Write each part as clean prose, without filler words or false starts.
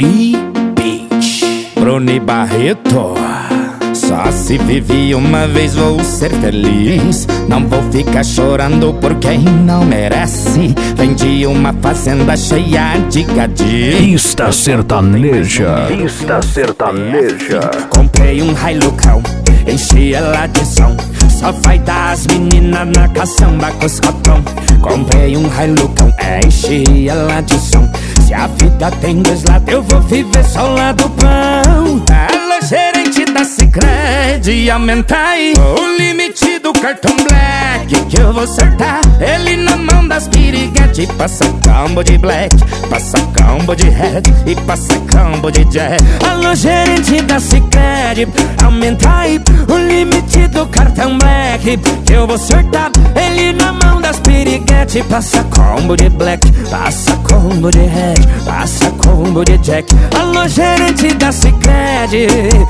Beach. Bruni Barreto. Só se vive uma vez, vou ser feliz. Não vou ficar chorando por quem não merece. Vendi uma fazenda cheia de gadinhos. Pista sertaneja. Pista sertaneja. Comprei um Hilucão, enchi ela de som. Só vai dar as meninas na caçamba com os copão. Comprei um Hilucão, enchi ela de som. Se a vida tem dois lados, eu vou viver só o lado bom. Alô, gerente da Sicredi, aumenta aí o limite do cartão Black, que eu vou acertar ele na mão das piriguete. Passa combo de Black, passa combo de Red e passa combo de Jack. Alô, gerente da Sicredi, aumenta aí o limite do cartão Black, que eu vou acertar ele na mão das piriguete. Passa combo de Black, passa combo de Red, passa combo de Jack. Alô, gerente da Sicredi,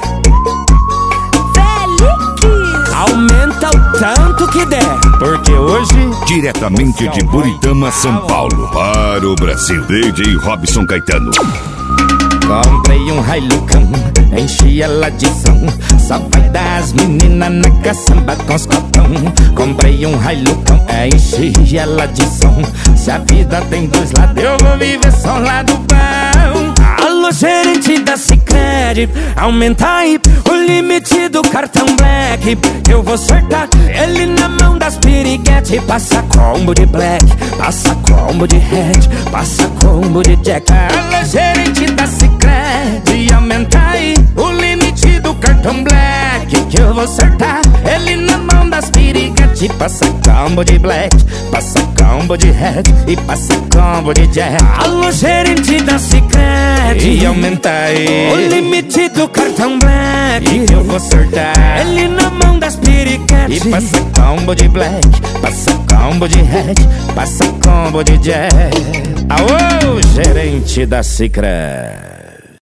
aumenta o tanto que der, porque hoje... Diretamente de Buritama, São Paulo, para o Brasil, DJ Robson Caetano. Comprei um Hilucão, enchi ela de som. Só vai dar as meninas na caçamba com os copão. Comprei um Hilucão, enchi ela de som. Se a vida tem dois lados, eu vou viver só o lado bom. Alô, gerente da Sicredi, aumenta aí o limite do cartão Black, que eu vou acertar ele na mão das piriguete. Passa combo de Black, passa combo de Red, passa combo de Jack. Alô, gerente da Sicredi, aumenta aí o limite do cartão Black, que eu vou acertar ele na mão das piriguete. Passa combo de Black, passa combo de Red e passa combo de Jack. Alô, gerente da Sicredi, aumenta aí o limite do cartão Black, que eu vou acertar ele na mão das piriguete. E passa combo de Black, passa combo de Red, passa combo de Jack. Alô, gerente da Sicredi.